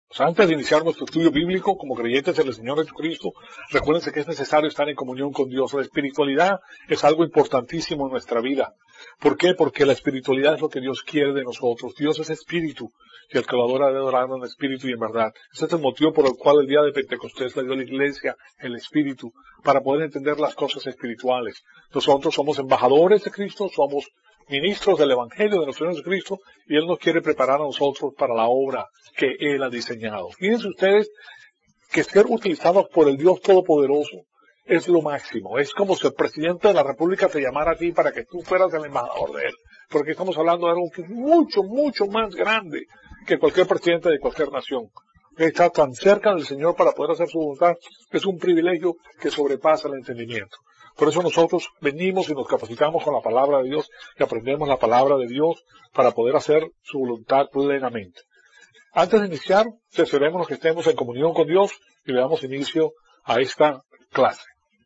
Antes de iniciar nuestro estudio bíblico como creyentes en el Señor Jesucristo, recuérdense que es necesario estar en comunión con Dios. La espiritualidad es algo importantísimo en nuestra vida. ¿Por qué? Porque la espiritualidad es lo que Dios quiere de nosotros. Dios es espíritu, y el que lo adora debe adorarlo en espíritu y en verdad. Ese es el motivo por el cual el día de Pentecostés le dio a la iglesia el espíritu, para poder entender las cosas espirituales. Nosotros somos embajadores de Cristo, somos ministros del Evangelio de nuestro Señor Jesucristo, y Él nos quiere preparar a nosotros para la obra que Él ha diseñado. Fíjense ustedes que ser utilizados por el Dios Todopoderoso es lo máximo. Es como si el presidente de la República te llamara a ti para que tú fueras el embajador de Él. Porque estamos hablando de algo que es mucho, mucho más grande que cualquier presidente de cualquier nación. Está tan cerca del Señor para poder hacer su voluntad, es un privilegio que sobrepasa el entendimiento. Por eso nosotros venimos y nos capacitamos con la palabra de Dios y aprendemos la palabra de Dios para poder hacer su voluntad plenamente. Antes de iniciar, cerciorémonos que estemos en comunión con Dios y le damos inicio a esta clase.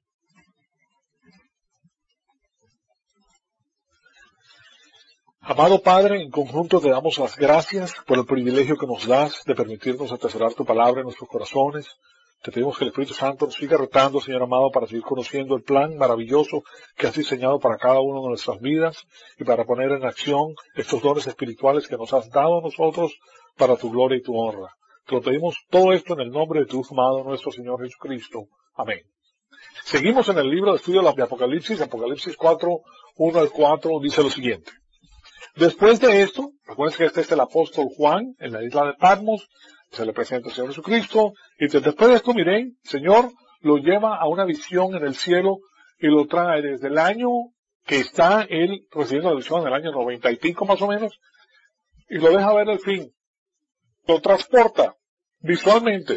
Amado Padre, en conjunto te damos las gracias por el privilegio que nos das de permitirnos atesorar tu palabra en nuestros corazones. Te pedimos que el Espíritu Santo nos siga retando, Señor amado, para seguir conociendo el plan maravilloso que has diseñado para cada una de nuestras vidas y para poner en acción estos dones espirituales que nos has dado a nosotros para tu gloria y tu honra. Te lo pedimos todo esto en el nombre de tu amado nuestro Señor Jesucristo. Amén. Seguimos en el libro de estudio de Apocalipsis. Apocalipsis 4, 1 al 4 dice lo siguiente. Después de esto, recuerden que este es el apóstol Juan en la isla de Patmos, se le presenta al Señor Jesucristo, y después de esto, miren, el Señor lo lleva a una visión en el cielo y lo trae desde el año que está él recibiendo la visión, en el año 90 y pico más o menos, y lo deja ver el fin. Lo transporta visualmente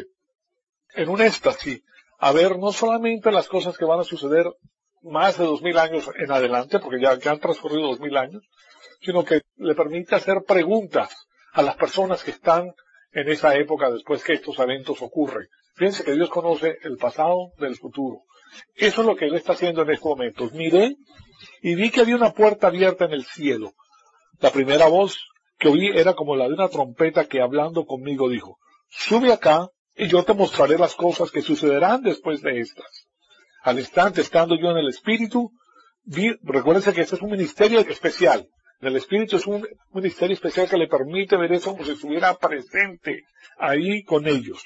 en un éxtasis a ver no solamente las cosas que van a suceder más de 2000 años en adelante, porque ya han transcurrido 2000 años, sino que le permite hacer preguntas a las personas que están en esa época después que estos eventos ocurren. Fíjense que Dios conoce el pasado del futuro. Eso es lo que Él está haciendo en estos momentos. Miré y vi que había una puerta abierta en el cielo. La primera voz que oí era como la de una trompeta que hablando conmigo dijo, sube acá y yo te mostraré las cosas que sucederán después de estas. Al instante, estando yo en el Espíritu, recuérdense que este es un ministerio especial. El Espíritu es un ministerio especial que le permite ver eso como si estuviera presente ahí con ellos.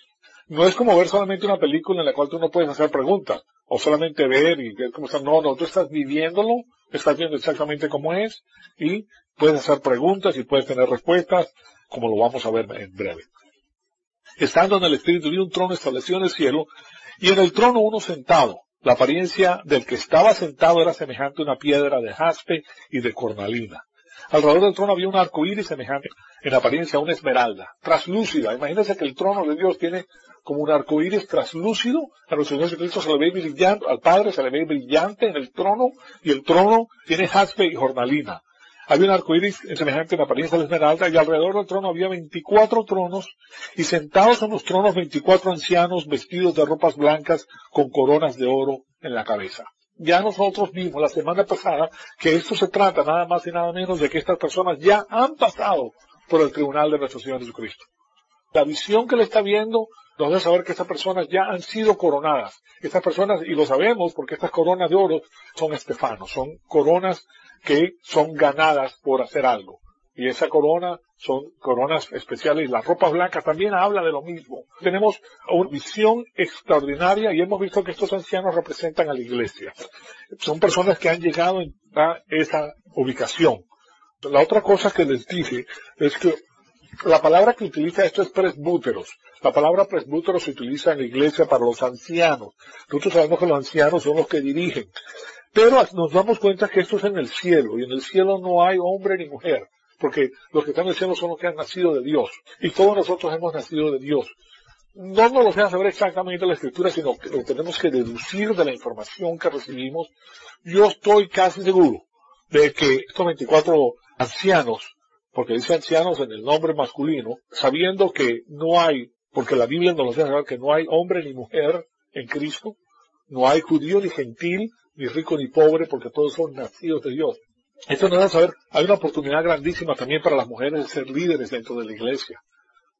No es como ver solamente una película en la cual tú no puedes hacer preguntas, o solamente ver y ver cómo está. No, tú estás viviéndolo, estás viendo exactamente cómo es, y puedes hacer preguntas y puedes tener respuestas, como lo vamos a ver en breve. Estando en el Espíritu, vi un trono establecido en el cielo, y en el trono uno sentado. La apariencia del que estaba sentado era semejante a una piedra de jaspe y de cornalina. Alrededor del trono había un arco iris semejante en apariencia a una esmeralda, traslúcida. Imagínense que el trono de Dios tiene como un arco iris traslúcido. A nuestro Señor Jesucristo se le ve brillante, al Padre se le ve brillante en el trono, y el trono tiene jaspe y cornalina. Había un arco iris semejante en apariencia a la esmeralda, y alrededor del trono había 24 tronos, y sentados en los tronos 24 ancianos vestidos de ropas blancas con coronas de oro en la cabeza. Ya nosotros vimos la semana pasada que esto se trata nada más y nada menos de que estas personas ya han pasado por el tribunal de nuestro Señor Jesucristo. La visión que le está viendo nos deja saber que estas personas ya han sido coronadas. Estas personas, y lo sabemos porque estas coronas de oro son estefanos, son coronas que son ganadas por hacer algo. Y esa corona son coronas especiales. Las ropas blancas también habla de lo mismo. Tenemos una visión extraordinaria y hemos visto que estos ancianos representan a la iglesia. Son personas que han llegado a esa ubicación. La otra cosa que les dije es que la palabra que utiliza esto es presbúteros. La palabra presbúteros se utiliza en la iglesia para los ancianos. Nosotros sabemos que los ancianos son los que dirigen. Pero nos damos cuenta que esto es en el cielo, y en el cielo no hay hombre ni mujer, porque los que están en el cielo son los que han nacido de Dios, y todos nosotros hemos nacido de Dios. No nos lo deja saber exactamente la Escritura, sino que lo tenemos que deducir de la información que recibimos. Yo estoy casi seguro de que estos 24 ancianos, porque dice ancianos en el nombre masculino, sabiendo que no hay, porque la Biblia nos lo deja saber que no hay hombre ni mujer en Cristo, no hay judío ni gentil, ni rico ni pobre, porque todos son nacidos de Dios. Esto nos da a saber, hay una oportunidad grandísima también para las mujeres de ser líderes dentro de la iglesia.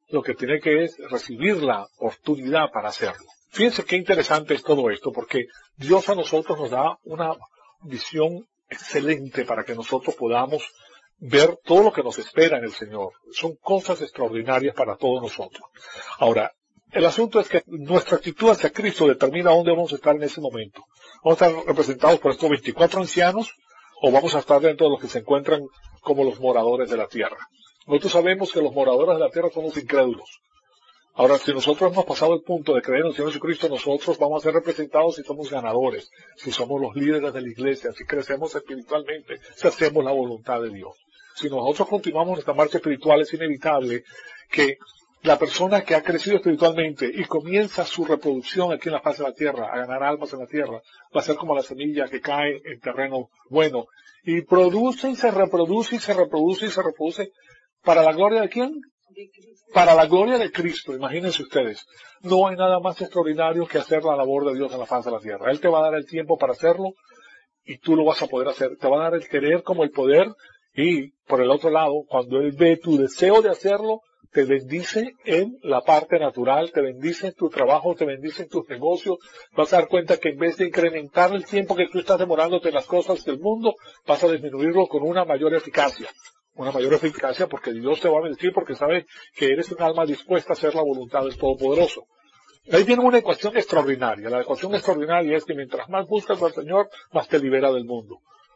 lo que tiene que es recibir la oportunidad para hacerlo. Fíjense qué interesante es todo esto, porque Dios a nosotros nos da una visión excelente para que nosotros podamos ver todo lo que nos espera en el Señor. Son cosas extraordinarias para todos nosotros. Ahora, el asunto es que nuestra actitud hacia Cristo determina dónde vamos a estar en ese momento. ¿Vamos a estar representados por estos 24 ancianos o vamos a estar dentro de los que se encuentran como los moradores de la tierra? Nosotros sabemos que los moradores de la tierra son los incrédulos. Ahora, si nosotros hemos pasado el punto de creer en el Señor Jesucristo, nosotros vamos a ser representados si somos ganadores, si somos los líderes de la iglesia, si crecemos espiritualmente, si hacemos la voluntad de Dios. Si nosotros continuamos nuestra marcha espiritual, es inevitable que la persona que ha crecido espiritualmente y comienza su reproducción aquí en la faz de la tierra, a ganar almas en la tierra, va a ser como la semilla que cae en terreno bueno y produce y se reproduce y se reproduce y se reproduce. ¿Para la gloria de quién? Para la gloria de Cristo. Imagínense ustedes, no hay nada más extraordinario que hacer la labor de Dios en la faz de la tierra. Él te va a dar el tiempo para hacerlo y tú lo vas a poder hacer. Te va a dar el querer como el poder y, por el otro lado, cuando Él ve tu deseo de hacerlo, te bendice en la parte natural, te bendice en tu trabajo, te bendice en tus negocios. Vas a dar cuenta que en vez de incrementar el tiempo que tú estás demorándote en las cosas del mundo, vas a disminuirlo con una mayor eficacia. Una mayor eficacia porque Dios te va a bendecir porque sabe que eres un alma dispuesta a hacer la voluntad del Todopoderoso. Ahí viene una ecuación extraordinaria. La ecuación extraordinaria es que mientras más buscas al Señor, más te libera del mundo.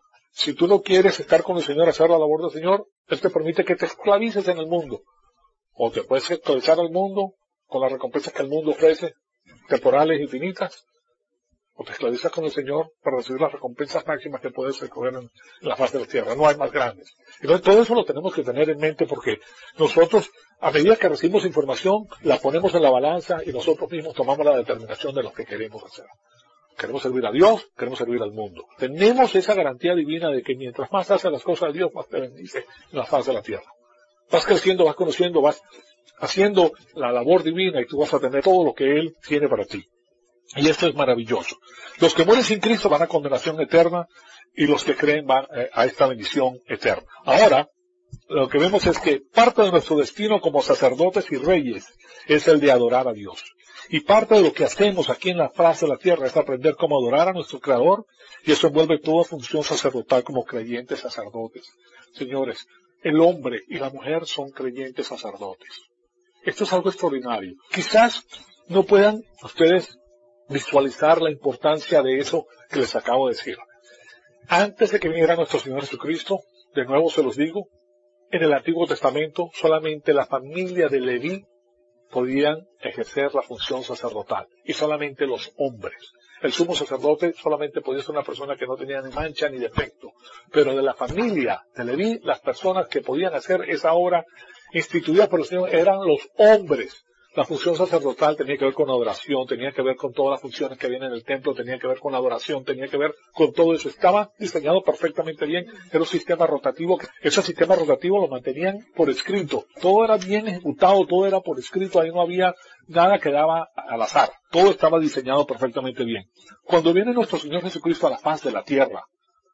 Si tú no quieres estar con el Señor, hacer la labor del Señor, Él te permite que te esclavices en el mundo. O te puedes esclavizar al mundo con las recompensas que el mundo ofrece, temporales y infinitas, o te esclavizas con el Señor para recibir las recompensas máximas que puedes recoger en la faz de la tierra. No hay más grandes. Entonces todo eso lo tenemos que tener en mente porque nosotros, a medida que recibimos información, la ponemos en la balanza y nosotros mismos tomamos la determinación de lo que queremos hacer. Queremos servir a Dios, queremos servir al mundo. Tenemos esa garantía divina de que mientras más haces las cosas de Dios, más te bendice en la faz de la tierra. Vas creciendo, vas conociendo, vas haciendo la labor divina y tú vas a tener todo lo que Él tiene para ti. Y esto es maravilloso. Los que mueren sin Cristo van a condenación eterna y los que creen van a esta bendición eterna. Ahora, lo que vemos es que parte de nuestro destino como sacerdotes y reyes es el de adorar a Dios. Y parte de lo que hacemos aquí en la faz de la tierra es aprender cómo adorar a nuestro Creador y eso envuelve toda función sacerdotal como creyentes sacerdotes. Señores, el hombre y la mujer son creyentes sacerdotes. Esto es algo extraordinario. Quizás no puedan ustedes visualizar la importancia de eso que les acabo de decir. Antes de que viniera nuestro Señor Jesucristo, de nuevo se los digo, en el Antiguo Testamento solamente la familia de Leví podían ejercer la función sacerdotal y solamente los hombres. El sumo sacerdote solamente podía ser una persona que no tenía ni mancha ni defecto, pero de la familia de Leví las personas que podían hacer esa obra instituida por el Señor eran los hombres. La función sacerdotal tenía que ver con adoración, tenía que ver con todas las funciones que vienen en el templo, tenía que ver con adoración, tenía que ver con todo eso. Estaba diseñado perfectamente bien, era un sistema rotativo. Ese sistema rotativo lo mantenían por escrito. Todo era bien ejecutado, todo era por escrito, ahí no había nada que daba al azar. Todo estaba diseñado perfectamente bien. Cuando viene nuestro Señor Jesucristo a la faz de la tierra,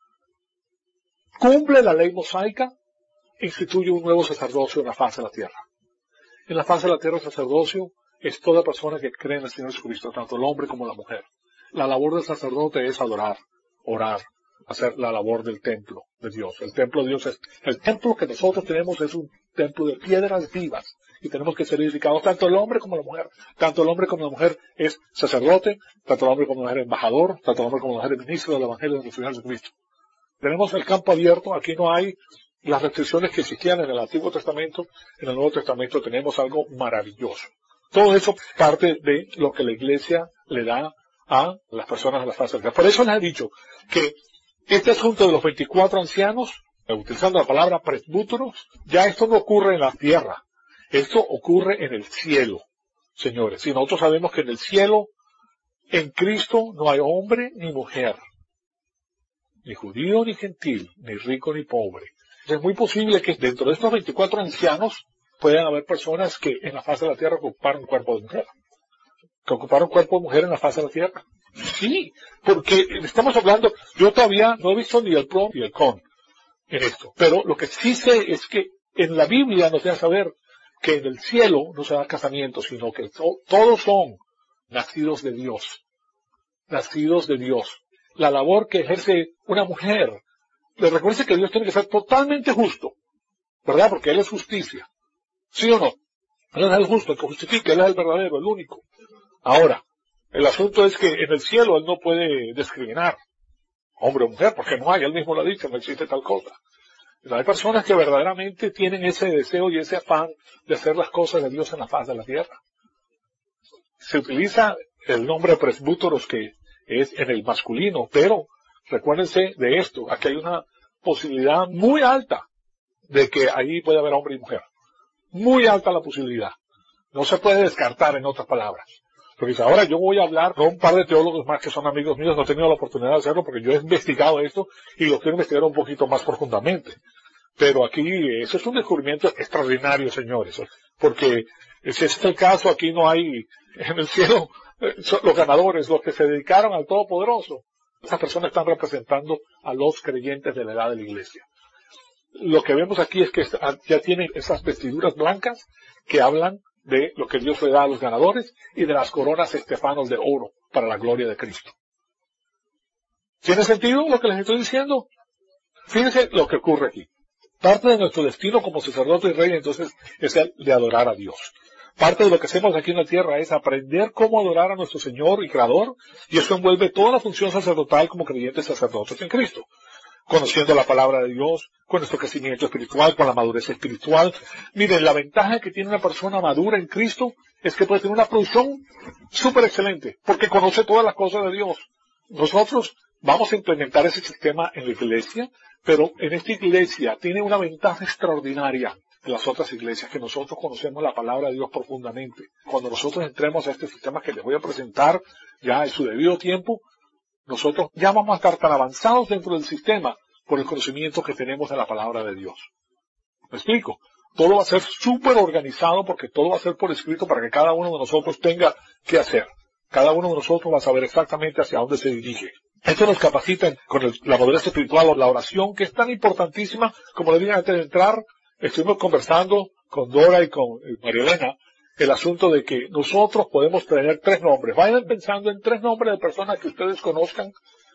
cumple la ley mosaica, instituye un nuevo sacerdocio en la faz de la tierra. En la faz de la tierra el sacerdocio es toda persona que cree en el Señor Jesucristo, tanto el hombre como la mujer. La labor del sacerdote es adorar, orar, hacer la labor del templo de Dios. El templo de Dios es, el templo que nosotros tenemos es un templo de piedras vivas y tenemos que ser edificados tanto el hombre como la mujer. Tanto el hombre como la mujer es sacerdote, tanto el hombre como la mujer es embajador, tanto el hombre como la mujer es ministro del Evangelio de nuestro Señor Jesucristo. Tenemos el campo abierto, aquí no hay las restricciones que existían en el Antiguo Testamento. En el Nuevo Testamento tenemos algo maravilloso. Todo eso parte de lo que la Iglesia le da a las personas de la faz de la tierra. Por eso les he dicho que este asunto de los 24 ancianos, utilizando la palabra presbúteros, ya esto no ocurre en la tierra. Esto ocurre en el cielo, señores. Y nosotros sabemos que en el cielo, en Cristo, no hay hombre ni mujer, ni judío ni gentil, ni rico ni pobre. Es muy posible que dentro de estos 24 ancianos puedan haber personas que en la faz de la tierra ocuparon cuerpo de mujer. Que ocuparon cuerpo de mujer en la faz de la tierra. Sí, porque estamos hablando, yo todavía no he visto ni el pro ni el con en esto. Pero lo que sí sé es que en la Biblia nos deja saber que en el cielo no se da casamiento, sino que todos son nacidos de Dios. Nacidos de Dios. La labor que ejerce una mujer. Les recuerde que Dios tiene que ser totalmente justo, ¿verdad? Porque Él es justicia. ¿Sí o no? Él es el justo, el que justifica, Él es el verdadero, el único. Ahora, el asunto es que en el cielo Él no puede discriminar hombre o mujer, porque no hay, Él mismo lo ha dicho, no existe tal cosa. Pero hay personas que verdaderamente tienen ese deseo y ese afán de hacer las cosas de Dios en la faz de la tierra. Se utiliza el nombre presbúteros que es en el masculino, pero recuérdense de esto, aquí hay una posibilidad muy alta de que ahí puede haber hombre y mujer. Muy alta la posibilidad. No se puede descartar, en otras palabras. Porque ahora yo voy a hablar con un par de teólogos más que son amigos míos, no he tenido la oportunidad de hacerlo porque yo he investigado esto y lo quiero investigar un poquito más profundamente. Pero aquí, eso es un descubrimiento extraordinario, señores. Porque si ese es el caso, aquí no hay, en el cielo, son los ganadores, los que se dedicaron al Todopoderoso. Esas personas están representando a los creyentes de la edad de la iglesia. Lo que vemos aquí es que ya tienen esas vestiduras blancas que hablan de lo que Dios le da a los ganadores y de las coronas estefanos de oro para la gloria de Cristo. ¿Tiene sentido lo que les estoy diciendo? Fíjense lo que ocurre aquí. Parte de nuestro destino como sacerdote y rey entonces es el de adorar a Dios. Parte de lo que hacemos aquí en la tierra es aprender cómo adorar a nuestro Señor y Creador, y eso envuelve toda la función sacerdotal como creyentes sacerdotes en Cristo. Conociendo la palabra de Dios, con nuestro crecimiento espiritual, con la madurez espiritual. Miren, la ventaja que tiene una persona madura en Cristo es que puede tener una producción súper excelente, porque conoce todas las cosas de Dios. Nosotros vamos a implementar ese sistema en la iglesia, pero en esta iglesia tiene una ventaja extraordinaria en las otras iglesias, que nosotros conocemos la palabra de Dios profundamente. Cuando nosotros entremos a este sistema que les voy a presentar ya en su debido tiempo, nosotros ya vamos a estar tan avanzados dentro del sistema por el conocimiento que tenemos de la palabra de Dios. ¿Me explico? Todo va a ser súper organizado porque todo va a ser por escrito para que cada uno de nosotros tenga que hacer. Cada uno de nosotros va a saber exactamente hacia dónde se dirige. Esto nos capacita con la madurez espiritual o la oración, que es tan importantísima. Como le dije antes de entrar, estuvimos conversando con Dora y con María Elena el asunto de que nosotros podemos tener 3 nombres. Vayan pensando en 3 nombres de personas que ustedes conozcan,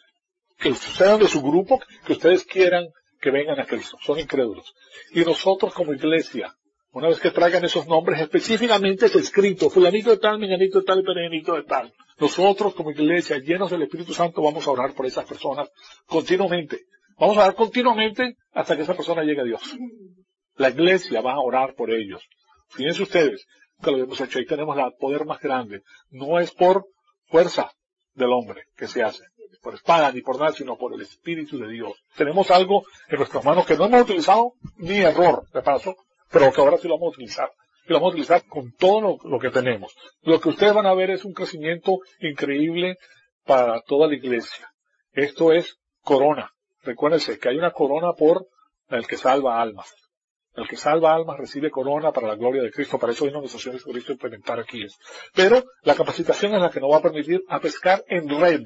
que sean de su grupo, que ustedes quieran que vengan a Cristo. Son incrédulos. Y nosotros como iglesia, una vez que traigan esos nombres específicamente es escrito, fulanito de tal, menganito de tal y perenganito de tal. Nosotros como iglesia, llenos del Espíritu Santo, vamos a orar por esas personas continuamente. Vamos a orar continuamente hasta que esa persona llegue a Dios. La iglesia va a orar por ellos. Fíjense ustedes que lo hemos hecho. Ahí tenemos el poder más grande. No es por fuerza del hombre que se hace, por espada ni por nada, sino por el Espíritu de Dios. Tenemos algo en nuestras manos que no hemos utilizado, ni error, de paso, pero que ahora sí lo vamos a utilizar. Y lo vamos a utilizar con todo lo que tenemos. Lo que ustedes van a ver es un crecimiento increíble para toda la iglesia. Esto es corona. Recuérdense que hay una corona por el que salva almas. El que salva almas recibe corona para la gloria de Cristo. Para eso hay una organización que Cristo implementar aquí. Pero la capacitación es la que nos va a permitir a pescar en red.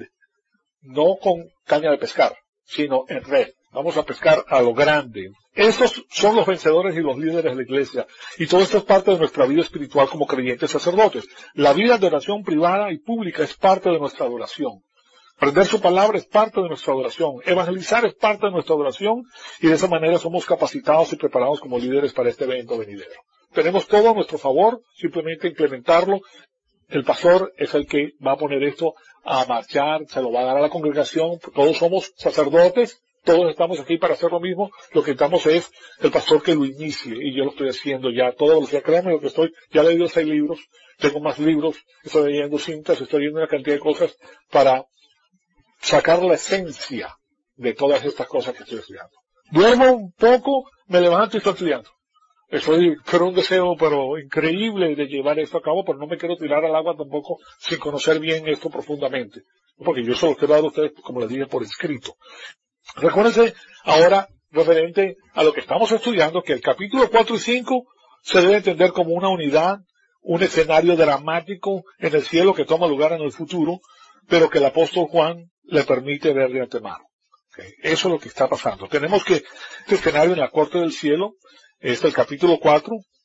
No con caña de pescar, sino en red. Vamos a pescar a lo grande. Estos son los vencedores y los líderes de la iglesia. Y todo esto es parte de nuestra vida espiritual como creyentes sacerdotes. La vida de oración privada y pública es parte de nuestra adoración. Aprender su palabra es parte de nuestra adoración. Evangelizar es parte de nuestra adoración. Y de esa manera somos capacitados y preparados como líderes para este evento venidero. Tenemos todo a nuestro favor, simplemente implementarlo. El pastor es el que va a poner esto a marchar, se lo va a dar a la congregación. Todos somos sacerdotes, todos estamos aquí para hacer lo mismo. Lo que necesitamos es el pastor que lo inicie, y yo lo estoy haciendo ya. Todo lo que créanme lo que estoy, ya he leído 6 libros, tengo más libros, estoy leyendo cintas, estoy leyendo una cantidad de cosas para sacar la esencia de todas estas cosas que estoy estudiando. Duermo un poco, me levanto y estoy estudiando. Estoy con un deseo, pero increíble de llevar esto a cabo, pero no me quiero tirar al agua tampoco sin conocer bien esto profundamente. Porque yo solo quiero dar a ustedes, como les dije, por escrito. Recuérdense ahora, referente a lo que estamos estudiando, que el capítulo 4 y 5 se debe entender como una unidad, un escenario dramático en el cielo que toma lugar en el futuro, pero que el apóstol Juan le permite ver de antemano. Okay. Eso es lo que está pasando. Tenemos que este escenario en la corte del cielo, el capítulo 4,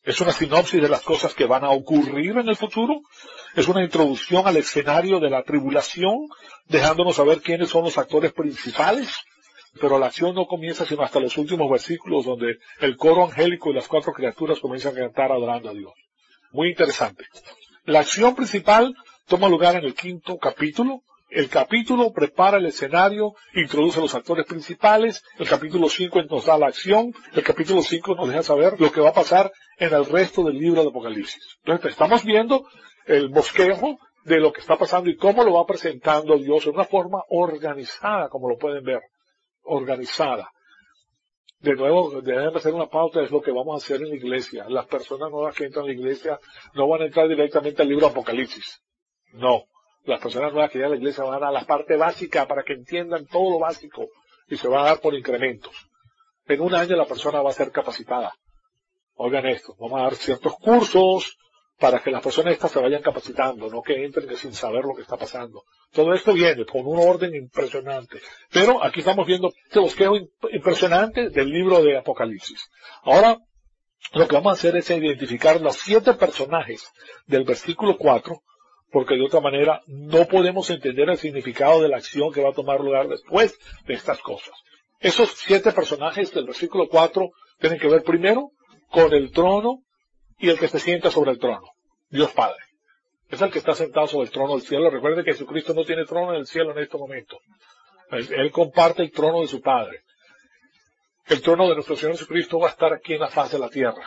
Es una sinopsis de las cosas que van a ocurrir en el futuro. Es una introducción al escenario de la tribulación, dejándonos saber quiénes son los actores principales. Pero la acción no comienza sino hasta los últimos versículos, donde el coro angélico y las 4 criaturas comienzan a cantar adorando a Dios. Muy interesante. La acción principal toma lugar en el 5º capítulo. El capítulo prepara el escenario, introduce a los actores principales. El capítulo 5 nos da la acción. El capítulo 5 nos deja saber lo que va a pasar en el resto del libro de Apocalipsis. Entonces estamos viendo el bosquejo de lo que está pasando y cómo lo va presentando Dios en una forma organizada, como lo pueden ver. Organizada. De nuevo, deben hacer una pauta, es lo que vamos a hacer en la iglesia. Las personas nuevas que entran a la iglesia no van a entrar directamente al libro de Apocalipsis. No. Las personas nuevas que llegan a la iglesia van a la parte básica para que entiendan todo lo básico y se va a dar por incrementos. En un año la persona va a ser capacitada. Oigan esto, vamos a dar ciertos cursos para que las personas estas se vayan capacitando, no que entren sin saber lo que está pasando. Todo esto viene con un orden impresionante. Pero aquí estamos viendo este bosquejo impresionante del libro de Apocalipsis. Ahora, lo que vamos a hacer es identificar los 7 personajes del versículo 4, porque de otra manera no podemos entender el significado de la acción que va a tomar lugar después de estas cosas. Esos 7 personajes del versículo 4 tienen que ver primero con el trono y el que se sienta sobre el trono, Dios Padre. Es el que está sentado sobre el trono del cielo. Recuerde que Jesucristo no tiene trono en el cielo en este momento. Él comparte el trono de su Padre. El trono de nuestro Señor Jesucristo va a estar aquí en la faz de la tierra.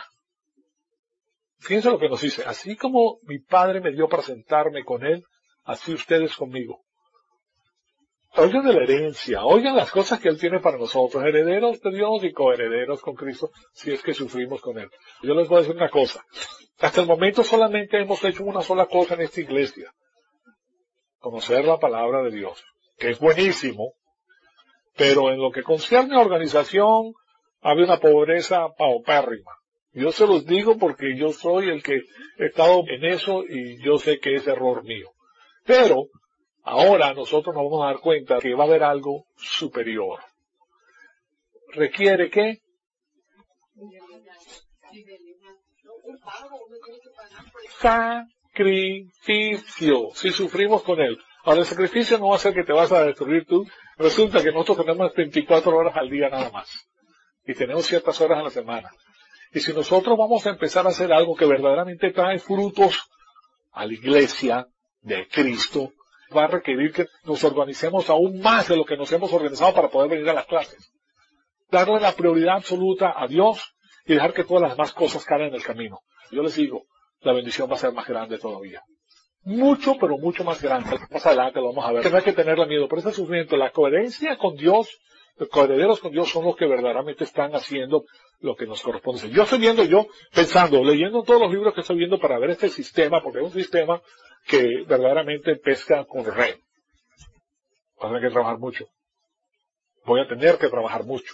Fíjense lo que nos dice. Así como mi Padre me dio para sentarme con Él, así ustedes conmigo. Oigan de la herencia, oigan las cosas que Él tiene para nosotros, herederos de Dios y coherederos con Cristo, si es que sufrimos con Él. Yo les voy a decir una cosa. Hasta el momento solamente hemos hecho una sola cosa en esta iglesia. Conocer la palabra de Dios, que es buenísimo, pero en lo que concierne a organización, había una pobreza paupérrima. Yo se los digo porque yo soy el que he estado en eso y yo sé que es error mío. Pero ahora nosotros nos vamos a dar cuenta que va a haber algo superior. ¿Requiere qué? Sacrificio. Si sufrimos con Él. Ahora el sacrificio no va a ser que te vas a destruir tú. Resulta que nosotros tenemos 24 horas al día nada más. Y tenemos ciertas horas a la semana. Y si nosotros vamos a empezar a hacer algo que verdaderamente trae frutos a la iglesia de Cristo, va a requerir que nos organicemos aún más de lo que nos hemos organizado para poder venir a las clases. Darle la prioridad absoluta a Dios y dejar que todas las demás cosas caigan en el camino. Yo les digo, la bendición va a ser más grande todavía. Mucho, pero mucho más grande. Más adelante lo vamos a ver. No hay que tenerle miedo, pero ese sufrimiento, la coherencia con Dios, los coherederos con Dios son los que verdaderamente están haciendo lo que nos corresponde. Yo estoy viendo, pensando, leyendo todos los libros que estoy viendo para ver este sistema, porque es un sistema que verdaderamente pesca con red. Voy a tener que trabajar mucho. Voy a tener que trabajar mucho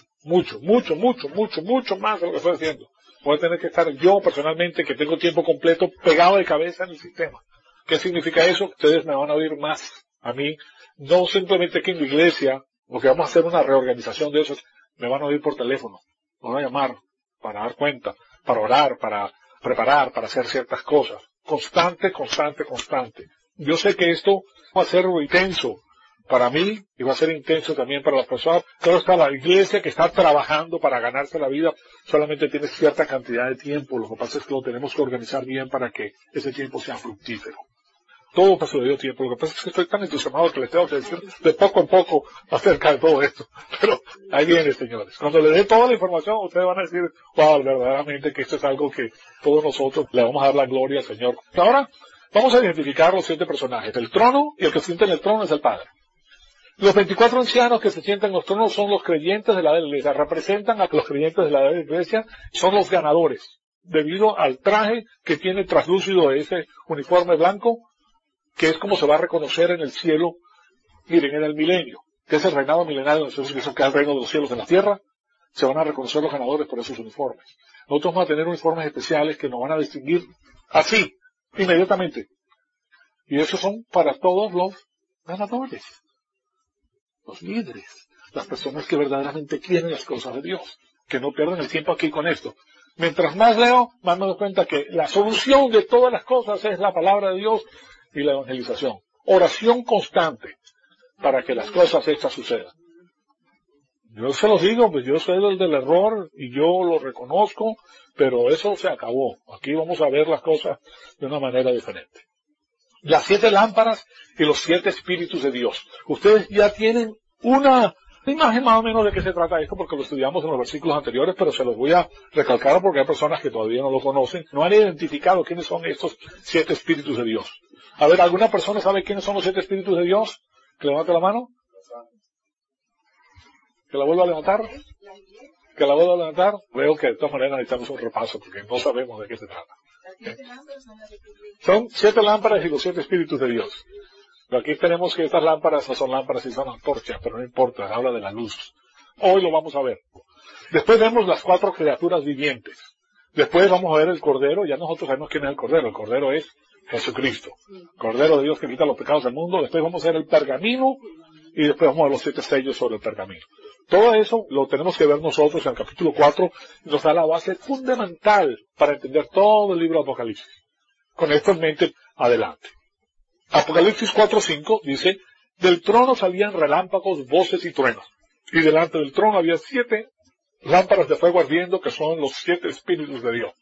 más de lo que estoy haciendo. Voy a tener que estar yo personalmente, que tengo tiempo completo, pegado de cabeza en el sistema. ¿Qué significa eso? Ustedes me van a oír más a mí, no simplemente aquí en la iglesia, porque vamos a hacer una reorganización de eso, me van a oír por teléfono, me van a llamar para dar cuenta, para orar, para preparar, para hacer ciertas cosas. Constante. Yo sé que esto va a ser intenso para mí y va a ser intenso también para las personas. Claro está, la iglesia que está trabajando para ganarse la vida solamente tiene cierta cantidad de tiempo. Lo que pasa es que lo tenemos que organizar bien para que ese tiempo sea fructífero. Todo paso de tiempo. Lo que pasa es que estoy tan entusiasmado que les tengo que decir de poco en poco acerca de todo esto. Pero ahí viene, señores. Cuando les dé toda la información, ustedes van a decir, wow, verdaderamente que esto es algo que todos nosotros le vamos a dar la gloria al Señor. Ahora, vamos a identificar los 7 personajes. El trono, y el que se sienta en el trono es el Padre. Los 24 ancianos que se sientan en los tronos son los creyentes de la edad de la iglesia. Representan a los creyentes de la edad de la iglesia. Son los ganadores. Debido al traje que tiene traslúcido ese uniforme blanco, que es como se va a reconocer en el cielo, miren, en el milenio, que es el reinado milenario, que es el reino de los cielos en la tierra, se van a reconocer los ganadores por esos uniformes. Nosotros vamos a tener uniformes especiales que nos van a distinguir así, inmediatamente. Y esos son para todos los ganadores, los líderes, las personas que verdaderamente quieren las cosas de Dios, que no pierdan el tiempo aquí con esto. Mientras más leo, más me doy cuenta que la solución de todas las cosas es la palabra de Dios y la evangelización. Oración constante para que las cosas estas sucedan. Yo se los digo, pues yo soy el del error y yo lo reconozco, pero eso se acabó. Aquí vamos a ver las cosas de una manera diferente. Las 7 lámparas y los 7 espíritus de Dios. Ustedes ya tienen una imagen más o menos de qué se trata esto, porque lo estudiamos en los versículos anteriores, pero se los voy a recalcar porque hay personas que todavía no lo conocen, no han identificado quiénes son estos 7 espíritus de Dios. A ver, ¿alguna persona sabe quiénes son los 7 espíritus de Dios? Que levante la mano. ¿Que la vuelva a levantar? ¿Que la vuelva a levantar? Veo que de todas maneras necesitamos un repaso porque no sabemos de qué se trata. Son 7 lámparas y los 7 espíritus de Dios. Pero aquí tenemos que estas lámparas no son lámparas y son antorchas, pero no importa, habla de la luz. Hoy lo vamos a ver. Después vemos las 4 criaturas vivientes. Después vamos a ver el Cordero, ya nosotros sabemos quién es el Cordero. El Cordero es Jesucristo. Cordero de Dios que quita los pecados del mundo. Después vamos a ver el pergamino y después vamos a ver los 7 sellos sobre el pergamino. Todo eso lo tenemos que ver nosotros en el capítulo 4 y nos da la base fundamental para entender todo el libro de Apocalipsis. Con esto en mente, adelante. Apocalipsis 4:5 dice, del trono salían relámpagos, voces y truenos. Y delante del trono había 7 lámparas de fuego ardiendo que son los 7 espíritus de Dios.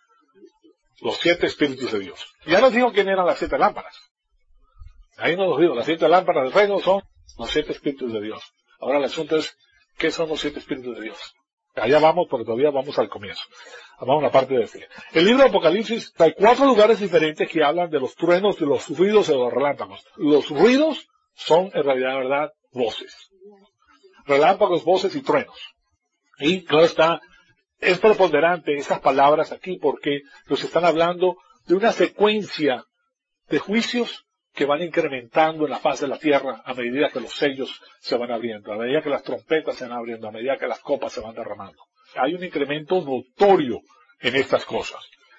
Los 7 espíritus de Dios. Ya nos dijo quién eran las 7 lámparas. Ahí nos dijo, las 7 lámparas del reino son los 7 espíritus de Dios. Ahora el asunto es, ¿qué son los 7 espíritus de Dios? Allá vamos, pero todavía vamos al comienzo. Vamos a una parte de fe. El libro de Apocalipsis, hay 4 lugares diferentes que hablan de los truenos, de los ruidos y de los relámpagos. Los ruidos son, en realidad, ¿verdad?, voces. Relámpagos, voces y truenos. Y, claro está, es preponderante esas palabras aquí porque nos están hablando de una secuencia de juicios que van incrementando en la faz de la tierra a medida que los sellos se van abriendo, a medida que las trompetas se van abriendo, a medida que las copas se van derramando. Hay un incremento notorio en estas cosas.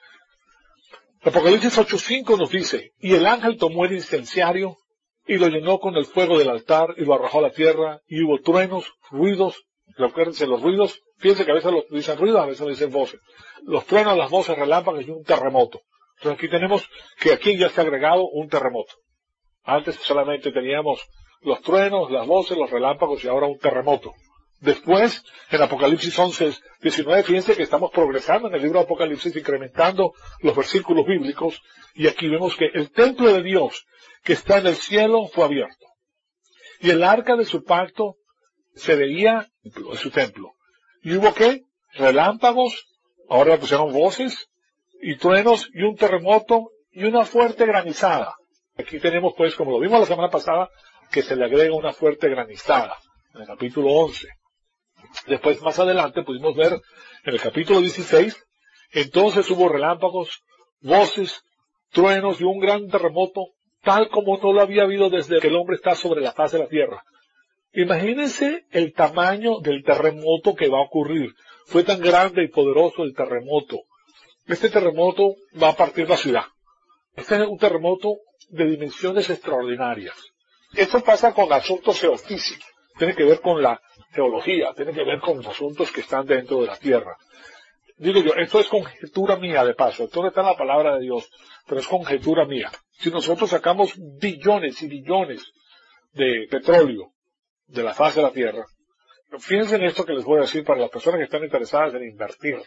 Apocalipsis 8:5 nos dice, y el ángel tomó el incenciario y lo llenó con el fuego del altar y lo arrojó a la tierra y hubo truenos, ruidos, recuérdense los ruidos, fíjense que a veces los dicen ruidos, a veces lo dicen voces. Los truenos, las voces, relámpagos y un terremoto. Entonces aquí tenemos que aquí ya se ha agregado un terremoto. Antes solamente teníamos los truenos, las voces, los relámpagos y ahora un terremoto. Después, en Apocalipsis 11:19, fíjense que estamos progresando en el libro de Apocalipsis, incrementando los versículos bíblicos, y aquí vemos que el templo de Dios que está en el cielo fue abierto. Y el arca de su pacto se veía en su templo. ¿Y hubo qué? Relámpagos, ahora le pusieron voces, y truenos, y un terremoto, y una fuerte granizada. Aquí tenemos, pues, como lo vimos la semana pasada, que se le agrega una fuerte granizada, en el capítulo 11. Después, más adelante, pudimos ver, en el capítulo 16, entonces hubo relámpagos, voces, truenos y un gran terremoto, tal como no lo había habido desde que el hombre está sobre la faz de la tierra. Imagínense el tamaño del terremoto que va a ocurrir. Fue tan grande y poderoso el terremoto. Este terremoto va a partir la ciudad. Este es un terremoto de dimensiones extraordinarias. Esto pasa con asuntos geofísicos, tiene que ver con la geología, tiene que ver con los asuntos que están dentro de la tierra. Digo yo, esto es conjetura mía de paso, esto no está en la palabra de Dios, pero es conjetura mía. Si nosotros sacamos billones y billones de petróleo de la faz de la tierra, fíjense en esto que les voy a decir para las personas que están interesadas en invertir.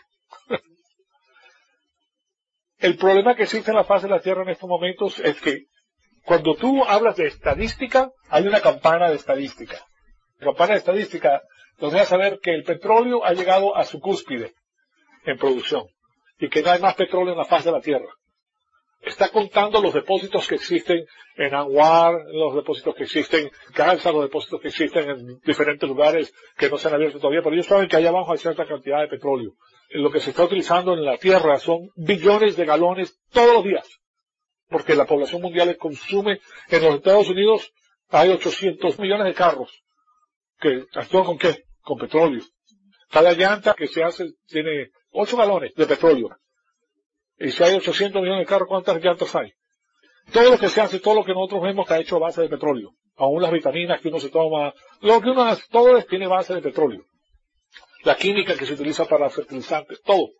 El problema que existe en la faz de la tierra en estos momentos es que cuando tú hablas de estadística, hay una campana de estadística. La campana de estadística nos deja saber que el petróleo ha llegado a su cúspide en producción y que no hay más petróleo en la faz de la tierra. Está contando los depósitos que existen en Anwar, los depósitos que existen en Kansas, los depósitos que existen en diferentes lugares que no se han abierto todavía, pero ellos saben que allá abajo hay cierta cantidad de petróleo. Lo que se está utilizando en la tierra son billones de galones todos los días, porque la población mundial consume. En los Estados Unidos hay 800 millones de carros que actúan ¿con qué? Con petróleo. Cada llanta que se hace tiene 8 galones de petróleo. Y si hay 800 millones de carros, ¿cuántas llantas hay? Todo lo que se hace, todo lo que nosotros vemos está hecho a base de petróleo. Aún las vitaminas que uno se toma, lo que uno hace, todo tiene base de petróleo. La química que se utiliza para fertilizantes, todo.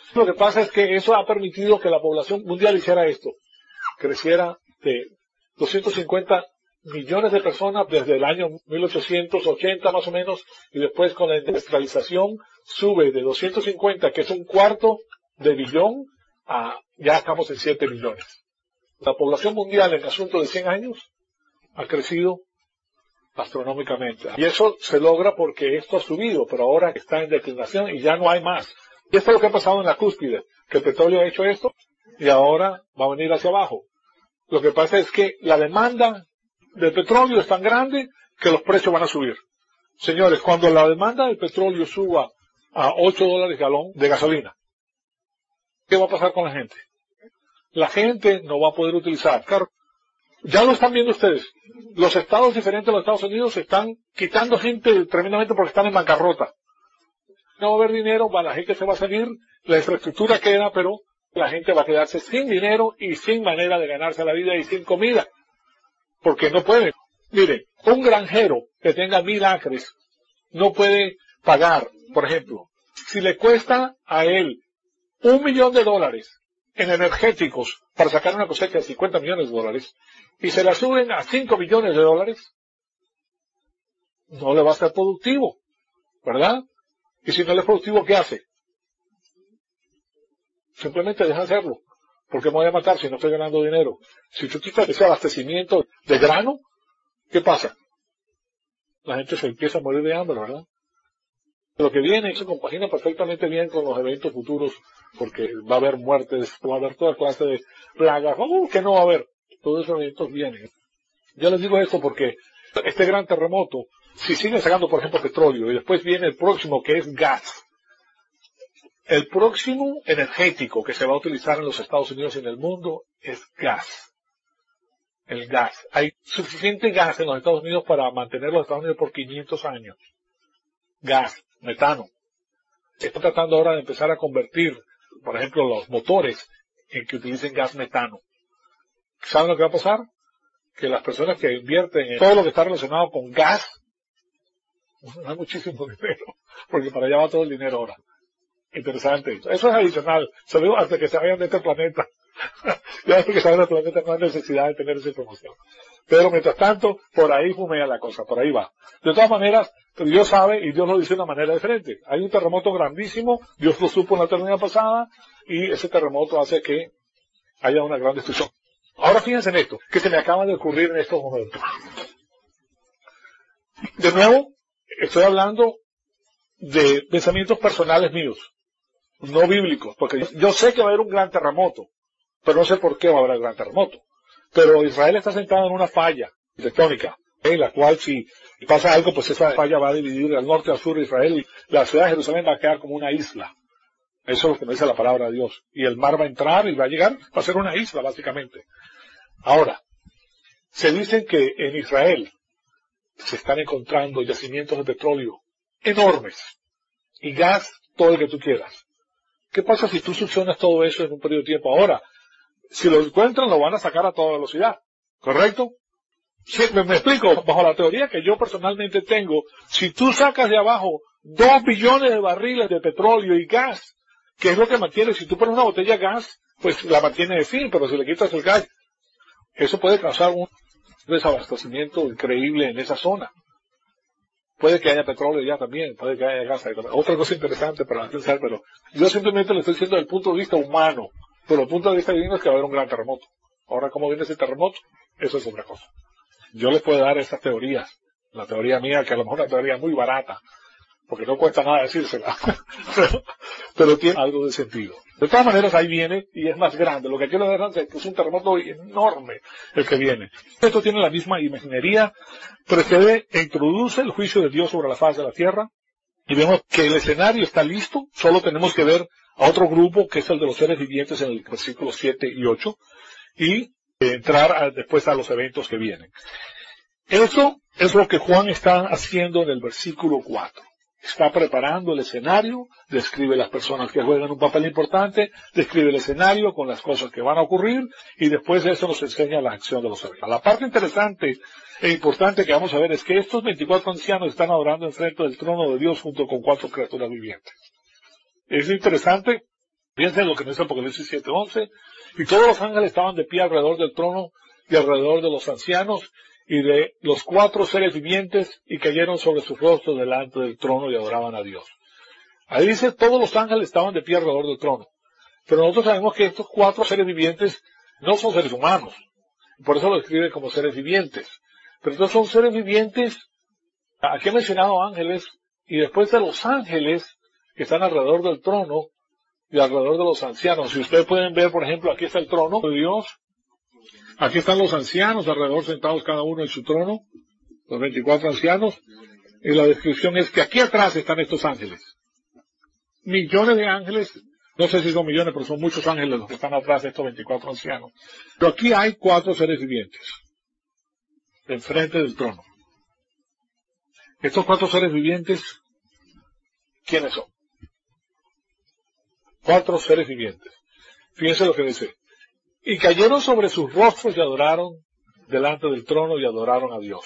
Lo que pasa es que eso ha permitido que la población mundial hiciera esto. Creciera de 250 millones de personas desde el año 1880 más o menos, y después con la industrialización sube de 250, que es un cuarto de billón, a ya estamos en 7 billones. La población mundial en asunto de 100 años ha crecido astronómicamente. Y eso se logra porque esto ha subido, pero ahora está en declinación y ya no hay más. Y esto es lo que ha pasado en la cúspide, que el petróleo ha hecho esto y ahora va a venir hacia abajo. Lo que pasa es que la demanda del petróleo es tan grande que los precios van a subir. Señores, cuando la demanda del petróleo suba a $8 galón de gasolina, ¿qué va a pasar con la gente? La gente no va a poder utilizar. Claro, ya lo están viendo ustedes. Los estados diferentes de los Estados Unidos están quitando gente tremendamente porque están en bancarrota. No va a haber dinero, la gente se va a salir, la infraestructura queda, pero la gente va a quedarse sin dinero y sin manera de ganarse la vida y sin comida. Porque no puede. Mire, un granjero que tenga 1000 acres no puede pagar, por ejemplo, si le cuesta a él $1 millón en energéticos para sacar una cosecha de $50 millones y se la suben a $5 millones, no le va a ser productivo, ¿verdad? Y si no le es productivo, ¿qué hace? Simplemente deja hacerlo. ¿Por qué me voy a matar si no estoy ganando dinero? Si tú quitas ese abastecimiento de grano, ¿qué pasa? La gente se empieza a morir de hambre, ¿verdad? Lo que viene se compagina perfectamente bien con los eventos futuros, porque va a haber muertes, va a haber toda clase de plagas, que no va a haber. Todos esos eventos vienen. Yo les digo esto porque este gran terremoto, si siguen sacando, por ejemplo, petróleo, y después viene el próximo que es gas, el próximo energético que se va a utilizar en los Estados Unidos y en el mundo es gas. El gas. Hay suficiente gas en los Estados Unidos para mantener los Estados Unidos por 500 años. Gas, metano. Se está tratando ahora de empezar a convertir, por ejemplo, los motores en que utilicen gas metano. ¿Saben lo que va a pasar? Que las personas que invierten en todo lo que está relacionado con gas, hay muchísimo dinero, porque para allá va todo el dinero ahora. Interesante. Eso es adicional. Se ve hasta que se vayan de este planeta. Ya hasta que se vayan del planeta no hay necesidad de tener esa información. Pero mientras tanto, por ahí fumea la cosa, por ahí va. De todas maneras, Dios sabe y Dios lo dice de una manera diferente. Hay un terremoto grandísimo, Dios lo supo en la eternidad pasada, y ese terremoto hace que haya una gran destrucción. Ahora fíjense en esto, que se me acaba de ocurrir en estos momentos. De nuevo, estoy hablando de pensamientos personales míos, no bíblicos, porque yo sé que va a haber un gran terremoto, pero no sé por qué va a haber un gran terremoto. Pero Israel está sentado en una falla tectónica, en la cual si pasa algo, pues esa falla va a dividir al norte al sur de Israel y la ciudad de Jerusalén va a quedar como una isla. Eso es lo que me dice la palabra de Dios. Y el mar va a entrar y va a llegar, va a ser una isla básicamente. Ahora, se dice que en Israel se están encontrando yacimientos de petróleo enormes y gas todo el que tú quieras. ¿Qué pasa si tú succionas todo eso en un periodo de tiempo? Ahora, si lo encuentran, lo van a sacar a toda velocidad, ¿correcto? Sí, me explico, bajo la teoría que yo personalmente tengo, si tú sacas de abajo 2 billones de barriles de petróleo y gas, ¿qué es lo que mantiene? Si tú pones una botella de gas, pues la mantiene de fin, pero si le quitas el gas, eso puede causar un desabastecimiento increíble en esa zona. Puede que haya petróleo ya también, puede que haya gas ahí también. Otra cosa interesante para pensar, pero yo simplemente le estoy diciendo desde el punto de vista humano, pero el punto de vista divino es que va a haber un gran terremoto. Ahora, ¿cómo viene ese terremoto? Eso es otra cosa. Yo les puedo dar esas teorías, la teoría mía, que a lo mejor es una teoría muy barata, porque no cuesta nada decírsela, pero tiene algo de sentido. De todas maneras, ahí viene y es más grande. Lo que quiero decir es que es un terremoto enorme el que viene. Esto tiene la misma imaginería, precede e introduce el juicio de Dios sobre la faz de la tierra, y vemos que el escenario está listo, solo tenemos que ver a otro grupo, que es el de los seres vivientes en el versículo 7 y 8, y entrar después a los eventos que vienen. Eso es lo que Juan está haciendo en el versículo 4. Está preparando el escenario, describe las personas que juegan un papel importante, describe el escenario con las cosas que van a ocurrir, y después de eso nos enseña la acción de los eventos. La parte interesante e importante que vamos a ver es que estos 24 ancianos están adorando enfrente del trono de Dios junto con 4 criaturas vivientes. Es interesante Fíjense lo que dice Apocalipsis 7:11. Y todos los ángeles estaban de pie alrededor del trono y alrededor de los ancianos y de los 4 seres vivientes, y cayeron sobre sus rostros delante del trono y adoraban a Dios. Ahí dice, todos los ángeles estaban de pie alrededor del trono. Pero nosotros sabemos que estos 4 seres vivientes no son seres humanos. Por eso lo describe como seres vivientes. Pero estos son seres vivientes. Aquí he mencionado ángeles, y después de los ángeles que están alrededor del trono y alrededor de los ancianos. Si ustedes pueden ver, por ejemplo, aquí está el trono de Dios. Aquí están los ancianos alrededor sentados cada uno en su trono. Los 24 ancianos. Y la descripción es que aquí atrás están estos ángeles. Millones de ángeles. No sé si son millones, pero son muchos ángeles los que están atrás de estos 24 ancianos. Pero aquí hay 4 seres vivientes. Enfrente del trono. Estos 4 seres vivientes, ¿quiénes son? 4 seres vivientes. Fíjense lo que dice. Y cayeron sobre sus rostros y adoraron delante del trono y adoraron a Dios.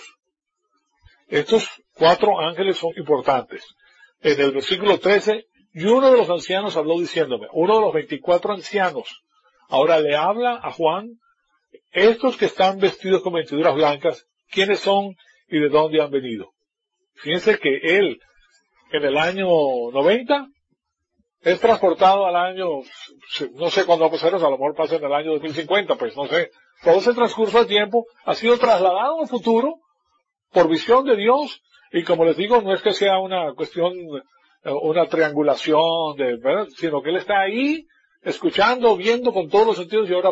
Estos 4 ángeles son importantes. En el versículo 13, y uno de los ancianos habló diciéndome, uno de los 24 ancianos, ahora le habla a Juan, estos que están vestidos con vestiduras blancas, ¿quiénes son y de dónde han venido? Fíjense que él, en el año 90, es transportado al año, no sé cuándo va a pasar, a lo mejor pasa en el año 2050, pues no sé. Todo ese transcurso del tiempo ha sido trasladado al futuro por visión de Dios, y como les digo, no es que sea una cuestión, una triangulación, ¿verdad? Sino que él está ahí, escuchando, viendo con todos los sentidos, y ahora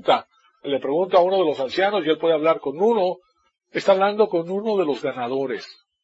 le pregunta a uno de los ancianos, y él puede hablar con uno, está hablando con uno de los ganadores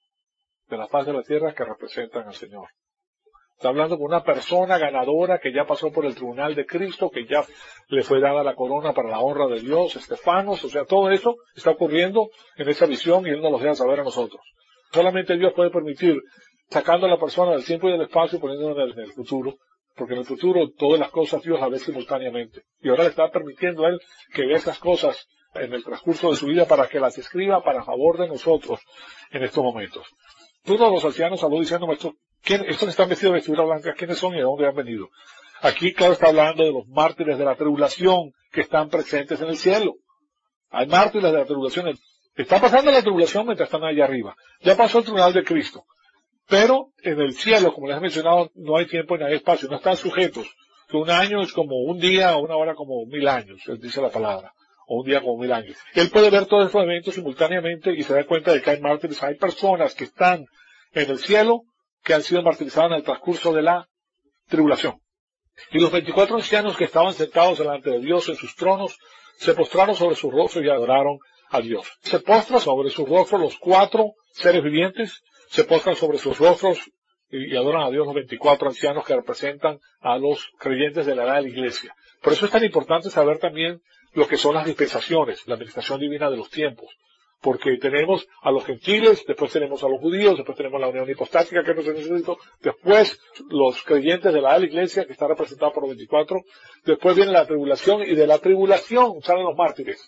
de la faz de la tierra que representan al Señor. Está hablando con una persona ganadora que ya pasó por el tribunal de Cristo, que ya le fue dada la corona para la honra de Dios, Estefanos, o sea, todo eso está ocurriendo en esa visión y Él nos lo deja saber a nosotros. Solamente Dios puede permitir, sacando a la persona del tiempo y del espacio y poniéndola en el futuro, porque en el futuro todas las cosas Dios las ve simultáneamente. Y ahora le está permitiendo a Él que vea esas cosas en el transcurso de su vida para que las escriba para favor de nosotros en estos momentos. Uno de los ancianos habló diciendo, estos que están vestidos de vestidura blanca, ¿quiénes son y de dónde han venido? Aquí, claro, está hablando de los mártires de la tribulación que están presentes en el cielo. Hay mártires de la tribulación. Está pasando la tribulación mientras están allá arriba. Ya pasó el tribunal de Cristo. Pero en el cielo, como les he mencionado, no hay tiempo ni hay espacio. No están sujetos. Que un año es como un día o una hora como 1000 años, dice la palabra. O un día como 1000 años. Él puede ver todos estos eventos simultáneamente y se da cuenta de que hay mártires. Hay personas que están en el cielo que han sido martirizados en el transcurso de la tribulación. Y los 24 ancianos que estaban sentados delante de Dios en sus tronos, se postraron sobre sus rostros y adoraron a Dios. Se postran sobre sus rostros los 4 seres vivientes, se postran sobre sus rostros y adoran a Dios los 24 ancianos que representan a los creyentes de la edad de la iglesia. Por eso es tan importante saber también lo que son las dispensaciones, la administración divina de los tiempos. Porque tenemos a los gentiles, después tenemos a los judíos, después tenemos la unión hipostática que no se necesita, después los creyentes de la edad de la iglesia que está representada por los 24, después viene la tribulación y de la tribulación salen los mártires.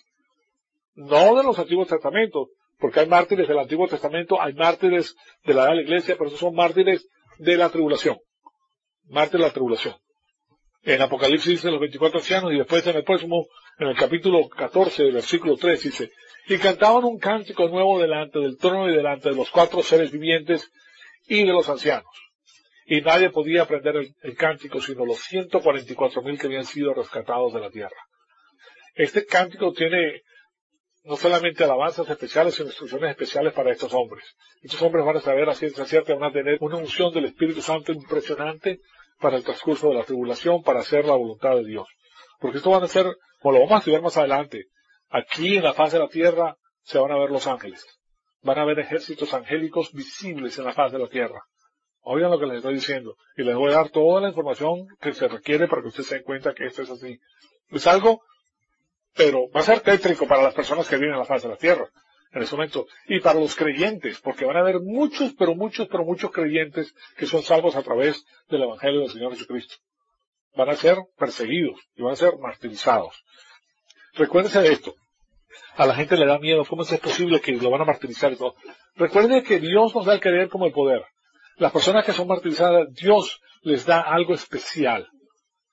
No de los Antiguos Testamentos, porque hay mártires del Antiguo Testamento, hay mártires de la edad de la iglesia, pero esos son mártires de la tribulación. Mártires de la tribulación. En Apocalipsis dice los 24 ancianos y después en el próximo, en el capítulo 14, versículo 3 dice, y cantaban un cántico nuevo delante del trono y delante de los 4 seres vivientes y de los ancianos. Y nadie podía aprender el cántico sino los 144,000 que habían sido rescatados de la tierra. Este cántico tiene no solamente alabanzas especiales, sino instrucciones especiales para estos hombres. Estos hombres van a saber a ciencia cierta, van a tener una unción del Espíritu Santo impresionante para el transcurso de la tribulación, para hacer la voluntad de Dios. Porque esto van a ser, como lo vamos a estudiar más adelante, aquí en la faz de la tierra se van a ver los ángeles. Van a ver ejércitos angélicos visibles en la faz de la tierra. Oigan lo que les estoy diciendo. Y les voy a dar toda la información que se requiere para que ustedes se den cuenta que esto es así. Es algo, pero va a ser tétrico para las personas que viven en la faz de la tierra en ese momento. Y para los creyentes, porque van a haber muchos creyentes que son salvos a través del Evangelio del Señor Jesucristo. Van a ser perseguidos y van a ser martirizados. Recuérdense de esto. A la gente le da miedo. ¿Cómo es posible que lo van a martirizar y todo? Recuerden que Dios nos da el querer como el poder. Las personas que son martirizadas, Dios les da algo especial.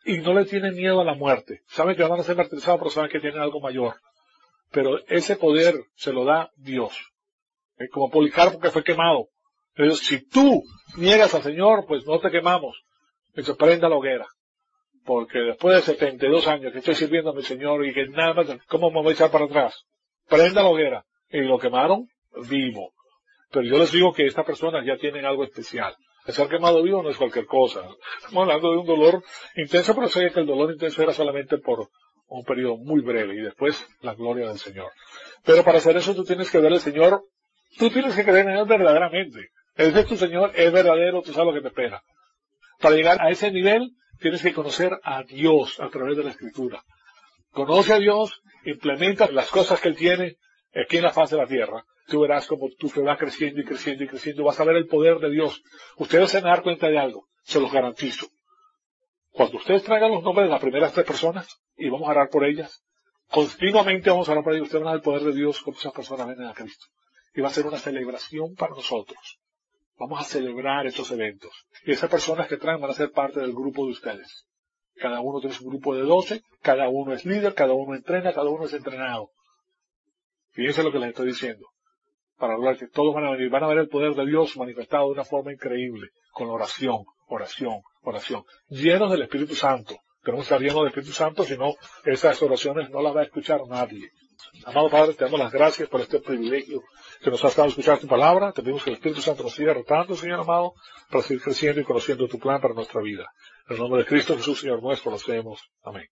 y no le tienen miedo a la muerte. Saben que van a ser martirizados, pero saben que tienen algo mayor. Pero ese poder se lo da Dios. Como Policarpo, que fue quemado. Entonces, si tú niegas al Señor, pues no te quemamos. Entonces, prenda la hoguera. Porque después de 72 años que estoy sirviendo a mi Señor y que nada más, ¿cómo me voy a echar para atrás? Prenda la hoguera. Y lo quemaron vivo. Pero yo les digo que estas personas ya tienen algo especial. El ser quemado vivo no es cualquier cosa. Estamos hablando de un dolor intenso, pero sé que el dolor intenso era solamente por un periodo muy breve y después la gloria del Señor. Pero para hacer eso tú tienes que ver al Señor, tú tienes que creer en Él verdaderamente. Ese es tu Señor, es verdadero, tú sabes lo que te espera. Para llegar a ese nivel tienes que conocer a Dios a través de la Escritura. Conoce a Dios, implementa las cosas que Él tiene aquí en la faz de la tierra. Tú verás como tu fe va creciendo y creciendo y creciendo. Vas a ver el poder de Dios. Ustedes se van a dar cuenta de algo. Se los garantizo. Cuando ustedes traigan los nombres de las primeras 3 personas y vamos a orar por ellas, continuamente vamos a orar por ellas. Ustedes van a ver el poder de Dios cuando esas personas vengan a Cristo. Y va a ser una celebración para nosotros. Vamos a celebrar estos eventos. Y esas personas que traen van a ser parte del grupo de ustedes. Cada uno tiene su grupo de 12. Cada uno es líder. Cada uno entrena. Cada uno es entrenado. Fíjense lo que les estoy diciendo. Para hablar que todos van a ver el poder de Dios manifestado de una forma increíble, con oración, oración, oración, llenos del Espíritu Santo. Tenemos que estar llenos del Espíritu Santo, si no, esas oraciones no las va a escuchar nadie. Amado Padre, te damos las gracias por este privilegio que nos has dado escuchar tu palabra. Te pedimos que el Espíritu Santo nos siga rotando, Señor amado, para seguir creciendo y conociendo tu plan para nuestra vida. En el nombre de Cristo Jesús, Señor nuestro, lo hacemos. Amén.